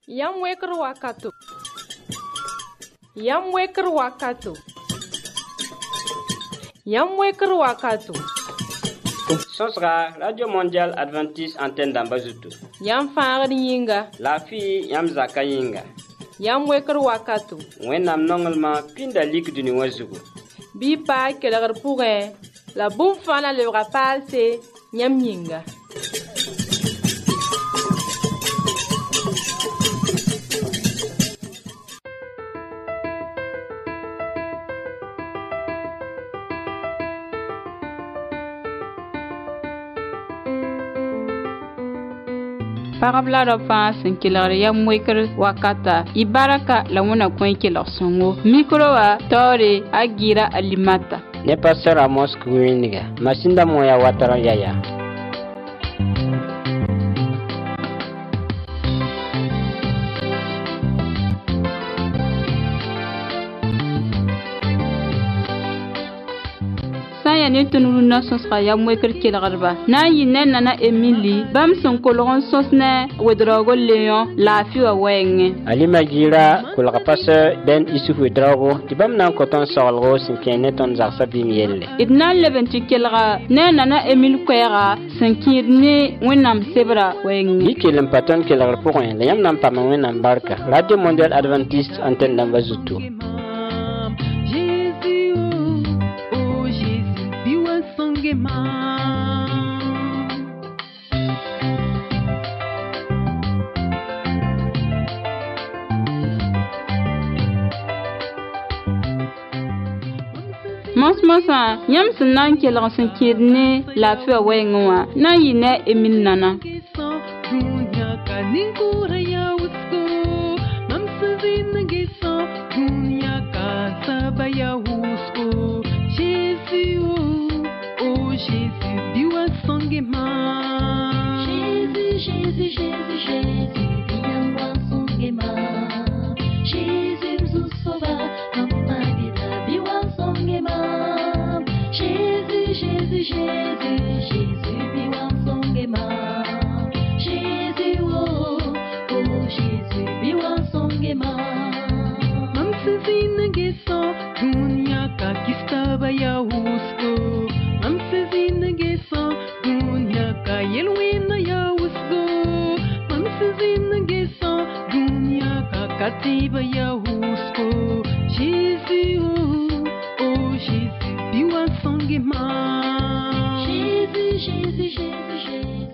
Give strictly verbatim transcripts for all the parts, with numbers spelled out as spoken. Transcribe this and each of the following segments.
Yam weker wakato. Yam weker wakato. Yam weker wakato. Sosra Radio Mondial Adventiste Antenne d'Ambazutu. Yam faar yinga. La fille Yam Zaka yinga. Yam weker wakato. Wenam nongelma pinda lik du niwazugu. Bi pa keler pourre. La boum fana le rapal c'est Yam yinga. Parabla da fa sin kilar ya mwekar wakata ibaraka la wana kwen kilar songo mikro wa tore agira alimata ne pastor Amos Kuiniga masinda moya watara yaya ne tunulu na sosra ya mwekar kilarba na yinne nana Emily bam son kolon sosne wedrogo leon la fiwa wenge alima gira kulaka pasa ben isufu wedrogo tibam nan koton solgo sin kene ton zaksa bimyelle idna leventi kilara ne nana Emily kwera sankirne wenam sebra wenge ikelem paton kilar point yam nam pama wenam barka Radio Mondial Adventiste Antenne d'Ambazutu. Mos mosa yam sinan ke la san kidne la fi wenwa na yine emin nana dunya kaningura ya usko mamsizin gisa dunya ka sabaya usko Jesus oh Jesus biwa songema Jesus Jesus Jesus Jesus biwa songema Jesus nous sauva notre vida biwa songema Jesus Jesus Jesus Jesus biwa songema Jesus oh oh Jesus biwa songema mamsizin gisa dunya ka kistaba ya usko mamsizin gisa dunya ka yelwina ya usko mamsizin gisa dunya ka katiba ya usko Jesus oh oh Jesus biwa songema Jesus Jesus Jesus Jesus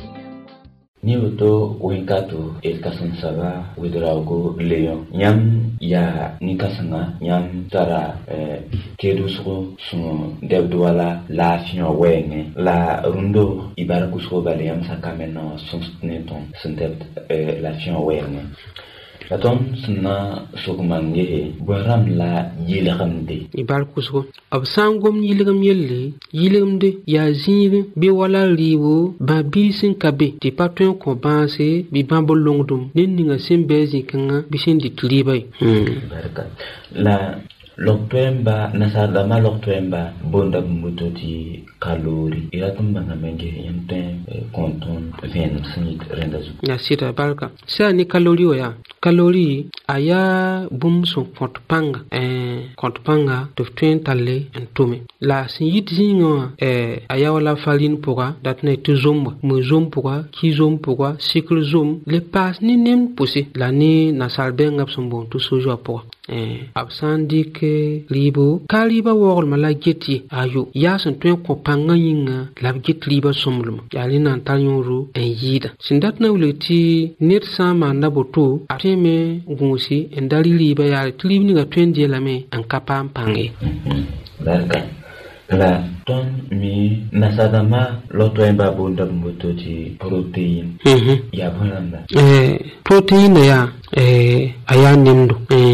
Niuto winkatu el kasansaba widraugo leon nyam ya nikasanga nyam tara eh, kedusgo sun debdwala la fion wenge la rundo ibarakusgo baliam sakameno sunstneton sundebt eh, la fion wenge la ton sna sokmange boram la yilgamde ibarkusgo absangom yilgam yelle yilgamde ya zire be wala riwo ba bisin kabe ti patun ko banse bi bambol longdum ninga sembezi kanga bisin di klibay hmm baraka la L'octoemba, nasadama l'octoemba, bonda mutoti kalori. Iratumba na menge yamten konton ven snit rendazu. Ya sita barka. Sa ni kalori oya. Kalori aya bumso kontpanga. Eh kontpanga toften talle entume. La sinit zingo eh aya wala faline poga datne tu zomba. Mu zom poga, ki zom poga, cycle zom. Le pas ni nem poussé. La ni nasalbenga psombon tu sojo poga. Eh absandi ke libo kaliba wogol mala geti ayo ya san tuen ko panga yinga lab get liba somlum yali nan tanyoro en yida sindat na uleti net sama na boto ateme gunsi en dali liba ya tlibni ga tuen die lame an kapam pange barka la ton mi nasadama loto emba bonda mutoti protein mhm ya bonanda eh protein ya eh aya nimdo eh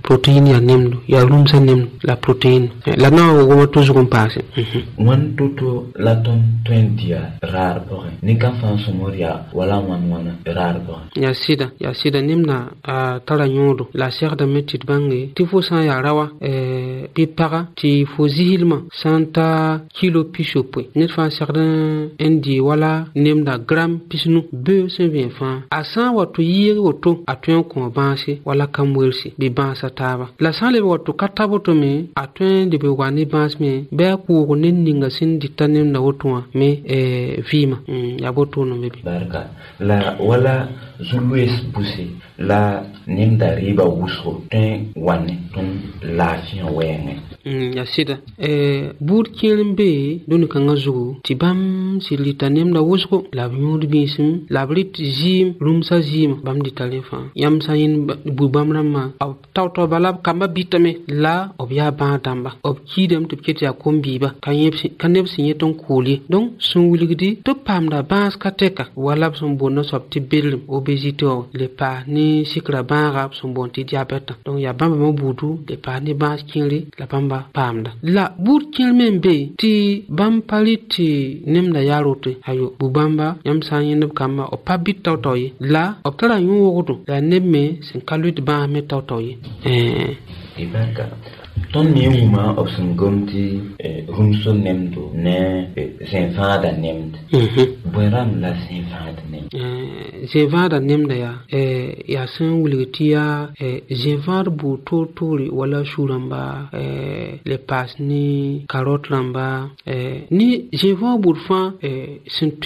protéine ya nemdo ya rumsa nem la protéine la na wo ma toujours on passe wan toto la ton twenty ya rar pore ni ka fa somoria wala wan wan rar pore ya sida ya sida nemna a tara nyodo la serre de métit bangi ti fo san ya rawa euh pipara ti fo zihilma santa kilo pisopwe net fa serre indi wala nemda gram pisnu be se bien fa asan watu yiri woto atwen ko bansi wala kamwelsi bi bansa taba la san le woto katabo to me atwen de be wani bans me be ku nen ninga sin ditanem na woto me eh vima mm, ya boto no mebi barka la wala zulwes busi la nemda riba wuso ten wane ton la fian wenge mm, ya sida eh bur kilimbe doni kanga zugo tibam silita nemda wusko la nyudu bisim la brit jim rumsa jim bam di talefa yam sayin bu bam ramma aw tawto balab kamba bitame la obya ba damba ob kidem to ketia kombiba kanyepsi kanepsi yeton kuli donc sun wuligdi to pamda bas kateka wala son bonno sopti belim obésité le pa ni sikra ba son bonti diabète donc ya bamba mo budu le pa ni bas kinri la bamba pamda la bur kilmembe ti bam paliti nemda yarote ayo bu bamba yam sayin kamba o pabit tawtoyi la optara yu wogoto la nemme sin kalut ba me tawtoyi eh ibanka ton ni uma option gomti rumso nemdo ne zenfada nemd boram la zenfada nem eh zenfada nemda ya eh ya san wulgitiya eh zenfar bu to tori wala shuramba eh le pas ni carotte lamba eh ni zenfar bu fa eh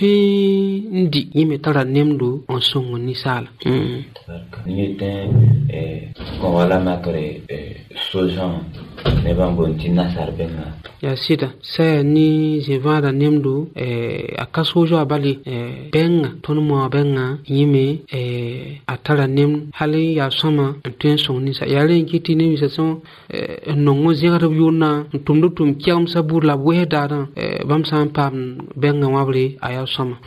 sintui ndi yime tara nemdo on songo ni sala mm ni ten eh ko wala makore eh sojan ne bambonti nasar benga ya sida sa ni jevada nemdo eh akasojo abali eh benga ton mo benga yime eh atara nem hali ya sama tuen son ni sa yale kiti ne wisa son eh nongo zigara yuna tumdo tum kiam sabur la weda dan eh bam sam pam benga wabli aya sama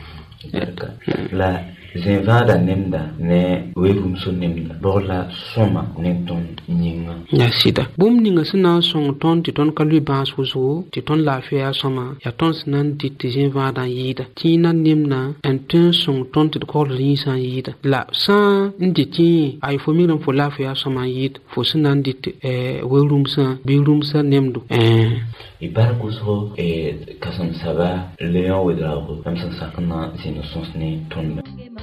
la zenvada nemda ne wegum so nemda borla soma ne ton nyinga ya sida bum ninga sina song ton ti ton kalu ba susu ti ton la fia soma ya ton sinan ti ti zenvada yida ti na nemna en ton song ton ti ko ri san yida la san ndi ti ay fo mi fo la fia soma yid fo sinan dit eh wegum sa bi rum sa nemdu eh ibar kuso e kasan saba leon wedrago am san sakna sino sonsne ton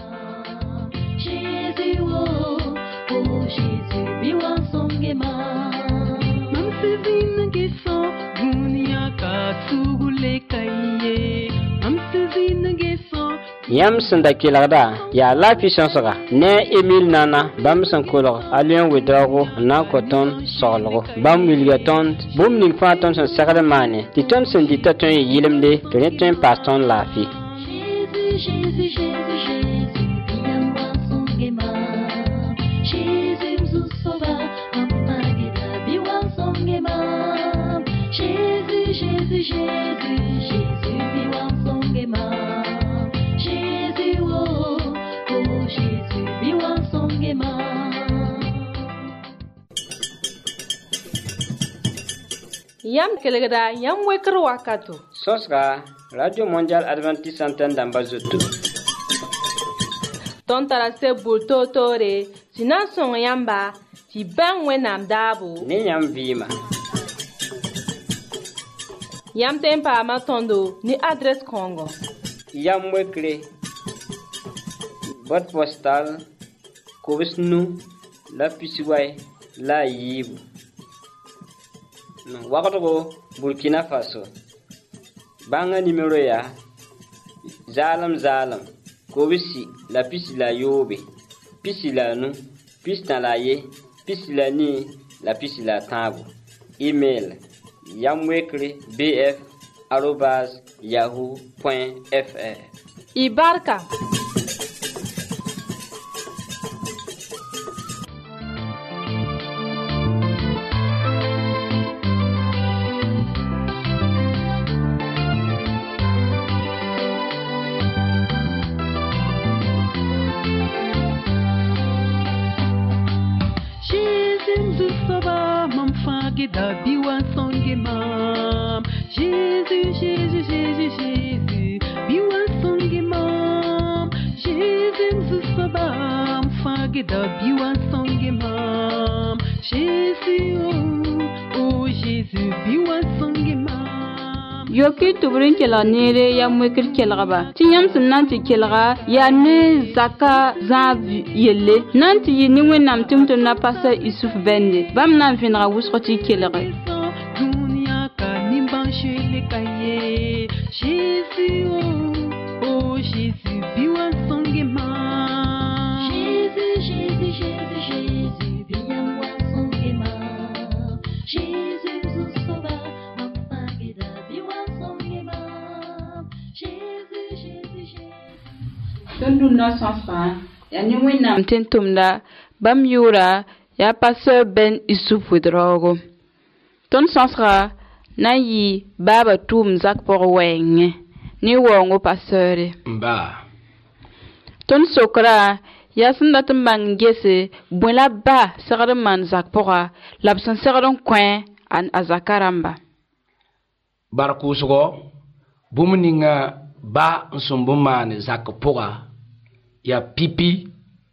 Jésus, oh, oh Jésus, biwa songema. Mamsizina geso, dunia katsugule kaiye. Mamsizina geso. Yam senda kilagda ya la puissance ga ne Emile nana bam san kolor alien wedrago na koton solgo bam wilgaton bum ning faton san sagada mane ti ton sen ditaton yilemde to ne ton paston la fi Jésus, Jésus, Jésus, Jésus. Jésus nous sauva, Amageda biwa songema. Jésus, Jésus, Jésus, Jésus biwa songema. Jésus, oh, oh Jésus biwa songema. Yam kelegda yam wekro wakato. Sosga Radio Mondial Adventiste Antenne d'Ambazoto. Ton tarase bulto tore, tina son yamba, ti ben wenam dabu. Ni yam vima. Yam tempa matondo, ni adresse Congo. Yam wekre. Boîte postale, Kovisnu, la Pisiway, la Yibu. Non, Wakato, Burkina Faso. Banga numéro ya, Zalam Zalam. Kobisi la pisi la yobe, pisi la nu, pisi na la ye, pisi la ni, la pisi la tabu. Email yamwekre bf arobase yahoo point fr. Ibarka. Jésus nous sauva. biwa songe mam. Jésus, Jésus, Jésus, Jésus, biwa songe mam. Jésus, Sabam, fageda biwa songe mam. Jésus, oh, oh Jésus, biwa songe mam. Yoki tubrin kela nere ya mwekir kelgaba. Tiyam sim nanti kelga ya ne zaka zav yelle. Nanti yi ni wenam tumtum na pasa Isuf bende. Bam nan vinra wuskoti kelga. Dunia ka nimbanche le kaye. Jésus, oh, oh Jésus, biwa songe mam. Jésus, Jésus, Jésus, Jésus, biwa songe mam. Jésus, nous sauva, ma guida, biwa songe mam. Jésus, Jésus, Jésus. Tondu na sanfa ya ni wenam tentumda bam yura ya passer ben Isuf widrogo. Ton sansra na yi baba tum zak por wenge ni wongo passeure. Mba. Ton sokra ya sanda tumbang gese bwela ba sagara man zak pora labsan sagaron kwen an azakaramba. Barkusgo bumuninga ba nsumbuman zak pora ya pipi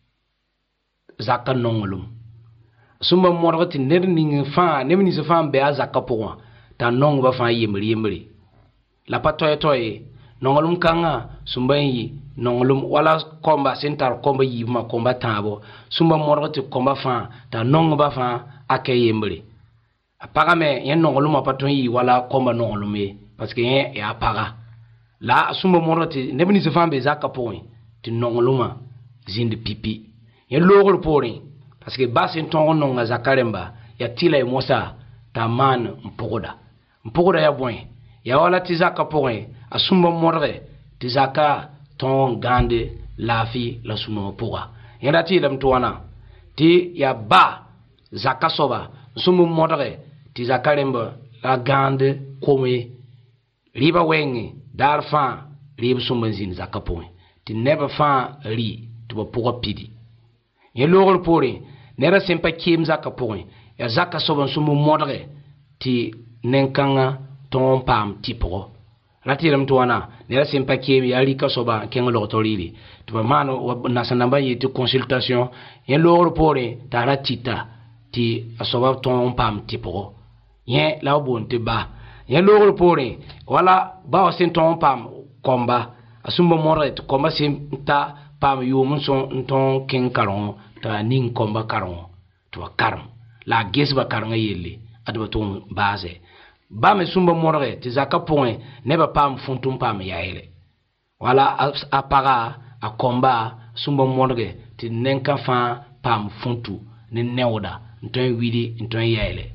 zaka nongolum. Sumba morgati nerning fa nemni se fa be azaka pora ta nong ba fa yemri yemri. La patoy toy nongolum kanga sumba yi nongolum wala komba sentar komba yima komba tabo sumba morgati komba fa ta nong ba fa ake yemri. Apaga me yen nongolum apaton yi wala komba nongolum e parce que yen e apaga. La sumba morgati nebni se fa be zaka point ti nongoluma zinde pipi. Yen logol porin parce que basin ton nonga zakaremba ya tila e mosa ta man mpogoda. Mpogoda ya boy ya wala tizaka porin asumba morre tizaka ton gande lafi la suno poga. Yen dati lam tuwana ti ya ba zaka soba sumba morre tizakaremba la gande kome riba wengi darfa riba sumba zin zaka porin ti never fa ri to poga pidi. Yen logol porin nera sempa kiem zaka poin ya zaka soban sumu modre ti nenkanga ton pam tipo lati ram tuana nera sempa kiem ya rika soba kenga lotorili to mano nasanamba yiti consultation yen lor pore tara tita ti asoba ton pam tipo yen la bon te ba yen lor pore wala ba sen ton pam komba asumba modre to komba sim ta pam yumun son ton ken karon ta ning komba karon to karam la gesba karanga yelle adba ton base ba me sumba morre ti zaka point ne ba pam funtum pam yaele wala apara a komba sumba morre ti nenka fa pam funtu ne newda nton widi nton yaele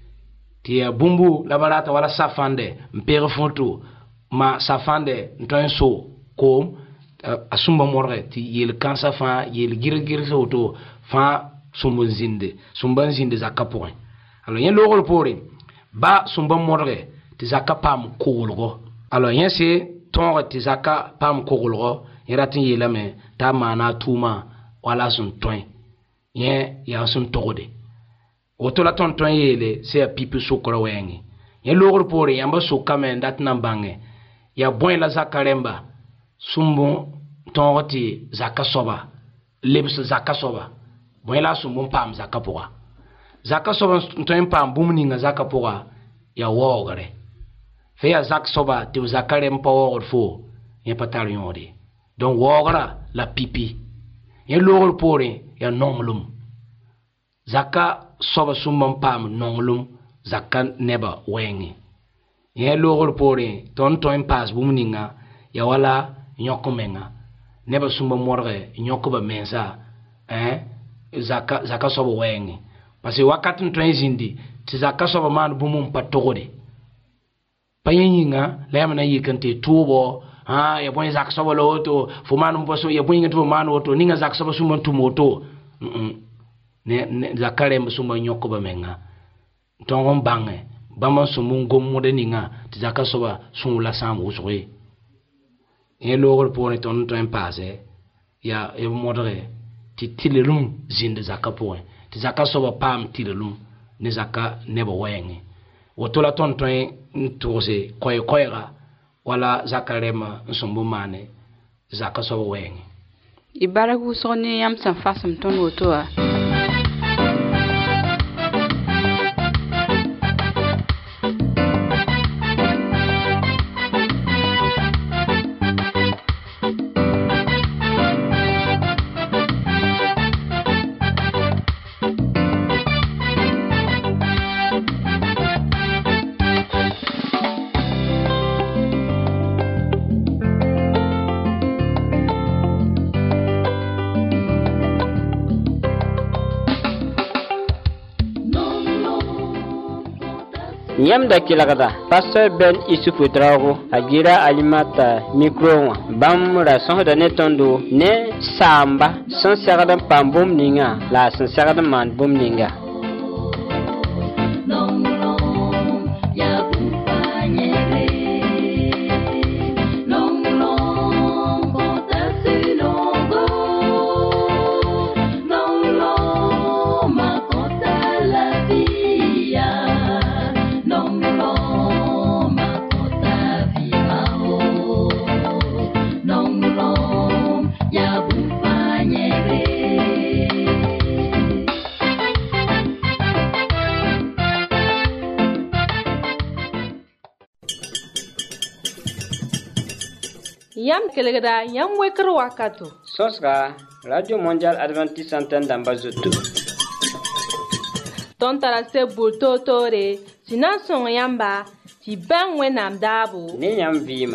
ti bumbu la barata wala safande mpere funtu ma safande nton so kom asumba morre ti yel kansa fa yel girgir soto fa sumba zinde sumba zinde zaka point alors yen logol pore ba sumba morre ti zaka pam kolgo alors yen se ton ti zaka pam kolgo yeratin yelame ta mana tuma wala sun toin yen ya sun togode oto la ton ton yele se a pipi sukoro wengi yen logol pore yamba sukame ndat nambange ya boy la zakaremba sumbo tongoti zaka soba lebs zaka soba boyla sumbo pam zaka poa zaka soba ntoin pam bumninga zaka poa ya wogare fe ya zaka soba te zakare mpo fo ya patari yodi donc wogara la pipi ya logol pore ya nonglum zaka soba sumbo pam nonglum zaka neba wengi ya logol pore ton ton pas bumninga ya wala nyokomenga neba sumba morge nyokoba mensa eh zaka zaka sobo wengi parce que wakati ntwen zindi ti zaka sobo man bumum patogode payinga lemna yikante tubo ha ya boy zaka sobo loto fu man mboso ya boy ngatu man woto ninga zaka sobo sumba tumoto mm ne zakare sumba nyokoba menga tongon bange bama sumun gomude ninga ti zaka sobo sunula sam uswe yen logol pone ton ton passé ya e modre ti tilelum zinde zaka point ti zaka soba pam tilelum ne zaka ne bo wenge woto la ton ton ntose koy koyra wala zakarema nsumbu mane zaka so wenge ibaragu soni yam san fasam ton woto a Yam da kilagada Pasteur Ben Isufu Traoré agira alimata micro bam rason da netondo ne samba sans serada pambum ninga la sans serada man bum ninga Yam kelegada yam wekr wakato. Sosra Radio Mondial Adventiste Antenne d'Ambazoto. Ton tarase bulto tore sinan son yamba ti ben wenam dabu. Ne yam vima.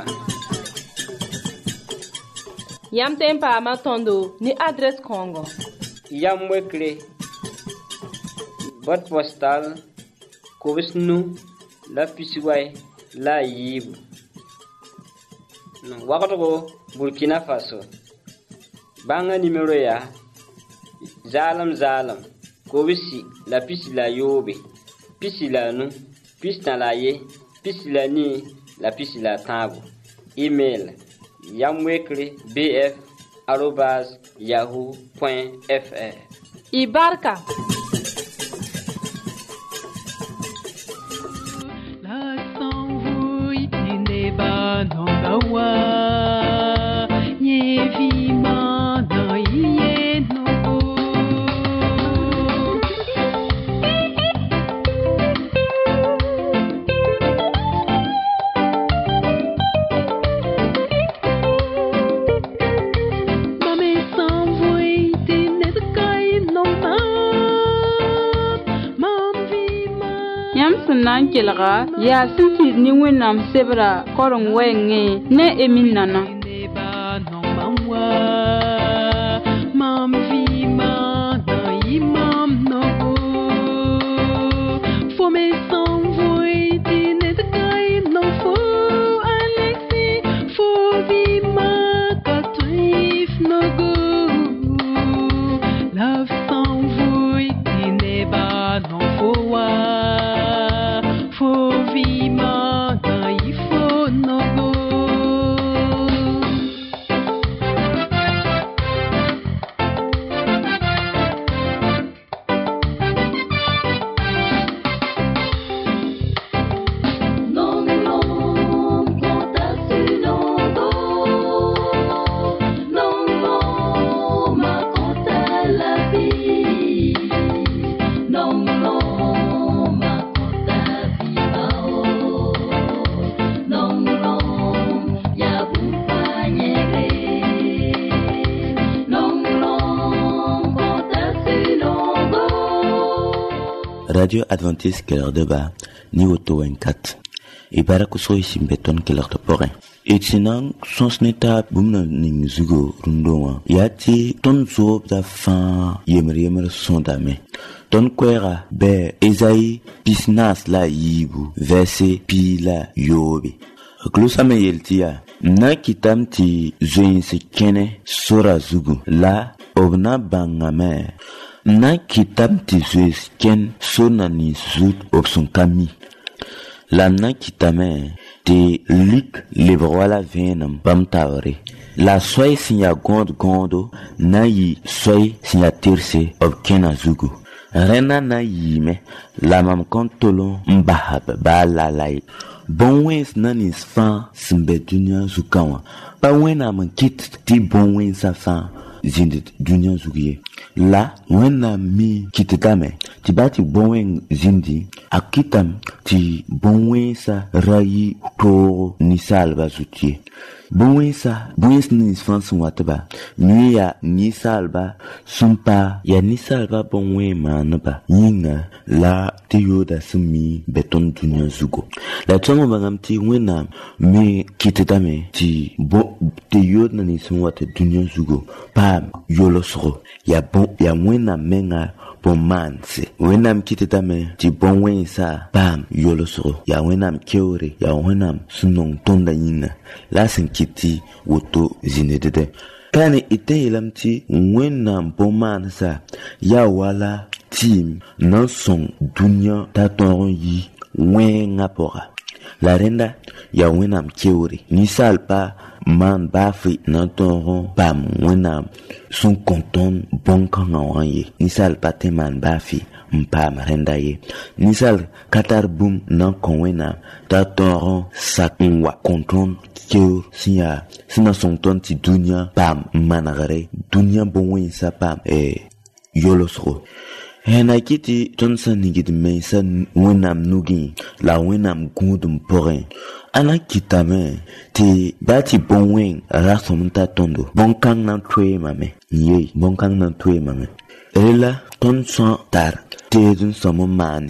Yam tempa matondo ni adresse Congo. Yam wekre boîte postale Kovisnu la Pisiway la Yibu. Wakato Burkina Faso. Banga numéro ya Zalam Zalam Kobisi la pisi la yobe pisi la nu pisi na la ye pisi la ni la pisi la tabu. Email yamwekre bf arobase yahoo point fr. Ibarka La s'envouille du débat dans la voie, ye vima dans yé no. Mame s'envouille du nedkai no ma, mam vima. Yam sunan kelga ya sinti ni wenam sebra korong wenge ne emin nana Neba no mamwa, mam vima na imam no go. Faut me s'envoyer dîner de caille no faut Alexis, faut vima katuif no go. Love s'envoyer dîner ba no faut wa, faut vima na ifo no go. Radio Adventiste Keller de Ba, ni auto vingt-quatre. Et barakuso isimbeton Keller de Porin. Et sinon, son sneta bumna ning zugo rundonga. Yati ton zob da fan yemer yemer sondame. Ton kwera be Esaïe pisnas la yibu verset pi la yobe. Glusame yeltia. Na kitam ti zoin se kene sora zugu la obna bangame. Na kitam ti zois ken sona ni zut op son kami. La na kitame te lik lebroa la venam bam taure. La soy sinya gond gondo na yi soy sinya terse op kena zugu. rena na yime la mam kontolo mbahab ba la lai bon wens na nis fa simbe dunya zukawa ba wena man kit ti bon wens sa fa zindit dunya zugiye la wena mi kitame ti bati bon wen zindi akitam ti bon wensa rayi to ni salba zutie bon wensa bon wens ni fans wataba ni ya ni salba sumpa ya ni salba bon wen manaba yinga la te yoda sumi beton dunya zugo la tomo bangam ti wena mi kitame ti bo te yoda ni sun wata dunya zugo pa yolosro ya bon ya wena menga bon manse wenam kitame ti bon wensa bam yolosro ya wenam keore ya wenam sunong tonda yinga la sen kiti woto zinedede kani ite ilamti wenam bon mansa ya wala tim non son dunya taton yi wenga pora la renda ya wenam keore ni salpa man bafi na toron bam wenam sun konton bon kangawaye ni salpa te man bafi mpa marenda ye ni sal katar bum na konwena ta toron sakwa konton keur siya sina son ton ti dunya bam managare dunya bon wensa pam e yolosro hena kiti tonsa nigid mensa wenam nugi la wenam gudum porin ana kitame ti bati bon wen rasomta tondo bon kang nan twe mame ye bon kang nan twe mame ela ton son tar te dun samo mane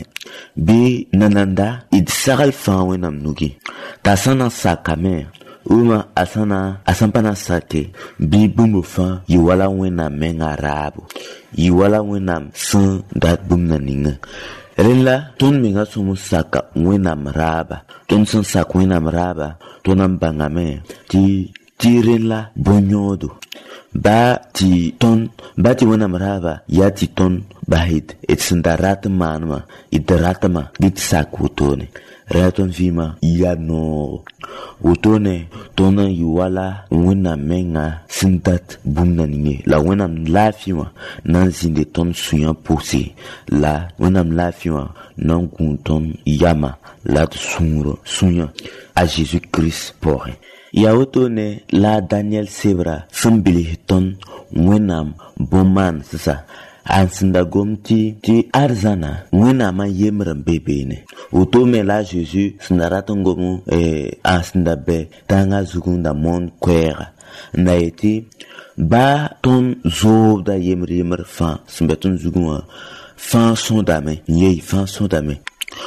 bi nananda id sagal fa wenam nugi tasana sakame uma asana asampana sate bi bumbo fa yiwala wenam menga rabu yiwala wenam sun dat bumna ninga rela ton menga sumu saka wenam raba ton sun sak wenam raba tonam bangame ti ti rela bonyodo ba ti ton ba ti wenam raba ya ti ton bahid et sindarat manma idratma dit sak wotone raton vima ya no wotone tona yuwala wena menga sindat bumna ninge la wena lafiwa nan zinde ton suyan posi la wena lafiwa nan gunton yama la sunro suyan a Jésus Christ pour ya wotone la Daniel Sebra sumbili ton wenam boman sasa ansinda gomti ti arzana wena ma yemran bebene utome la Jésus snaraton gomu eh ansinda be tanga zugunda mon kwera na eti ba ton zo da yemri yemr fa smbeton zuguma fa son dame ye fa son dame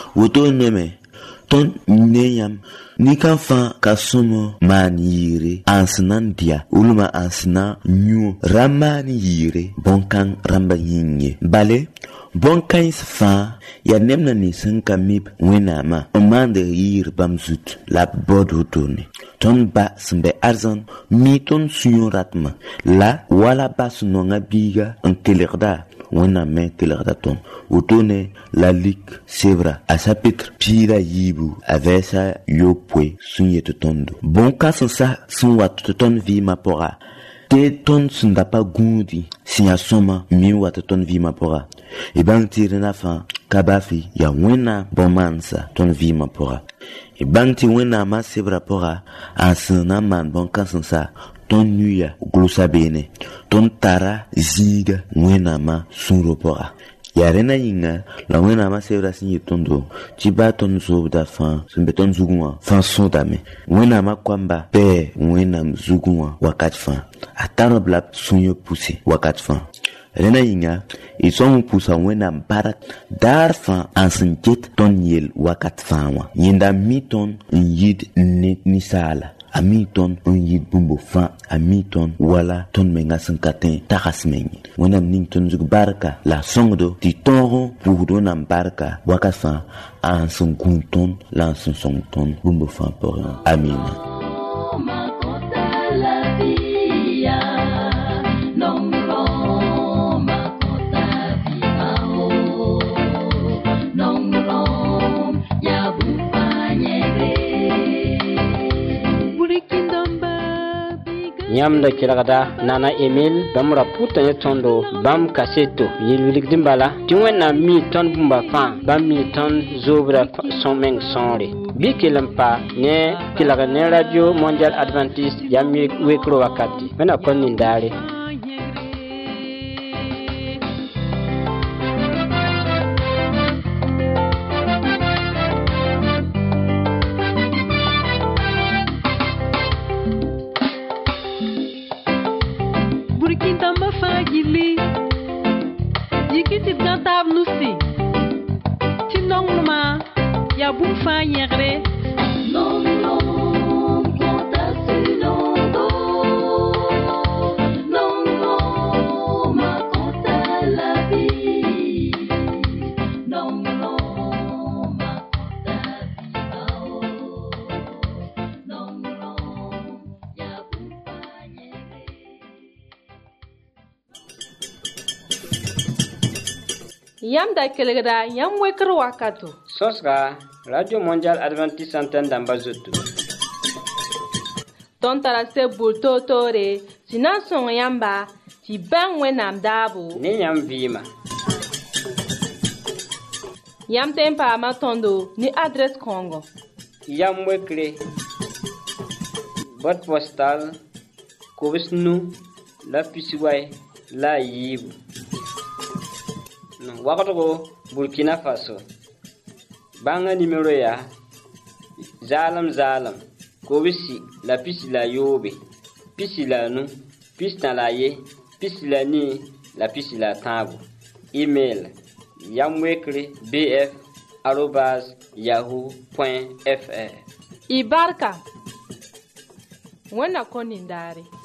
utone me ton neyam ni kan fa kasumo man yire ansinan dia uluma ansina nyu ramani yire bonkan ramba yinye bale bonkan fa ya nemna ni sanka mip wenama omande yir bamzut la bodu tone ton ba smbe arzan mi ton suyon ratma la wala bas no ngabiga en telerda wana me telerda ton utone la lik sevra a chapitre pira yibu avesa yopwe sunye tondo bon kaso sa sun wat ton vi mapora te ton sunda pa gundi sinya soma mi wat ton vi mapora e bang tire na fa kabafi ya wena bomansa ton vi mapora e bang ti wena ma sevra pora asana man bon kaso sa ton nuya glusa bene ton tara ziga wena ma sunropora yarena yinga la wena ma sevra sinye tondo tiba ton zobda fa simbe ton zugwa fa sodame wena ma kwamba pe wena mzugwa wakat fa atano bla sunyo pousse wakat fa rena yinga isom pusa wena barat darfa ansinjet ton yel wakat fa wa yinda miton yid net ni sala amiton on yid bumbo fa amiton wala ton menga sankaten takasmenyi wena mnington zug barka la songdo ti tonro pour nam barka wakafa an son gunton la son songton bumbo fa por amina yam da kelgda nana Emil bamra puta ne tondo bam kaseto yilwilik dimbala ti wena mi ton bumba fa bam mi ton zobra son meng sonre bi kelampa ne kelga ne radio mondial adventiste yam wekro wakati mena konni ndare Yam da kelgda yam wekro wakato. Sosga Radio Mondial Adventiste Antenne d'Ambazotu. Ton tarase bulto tore, sinan son yamba, ti bang wenam dabo. Ni yam vima. Yam tempa matondo ni adres Congo. Yam wekre. Boîte postale Kovisnu la Pisiway la Yibu. Wakato Burkina Faso. Banga numéro ya Zalam Zalam Kobisi la pisi la yobe pisi la nu pisi la ye pisi la ni la pisi la tabu. Email yamwekre bf arobase yahoo point fr. Ibarka wana konindare.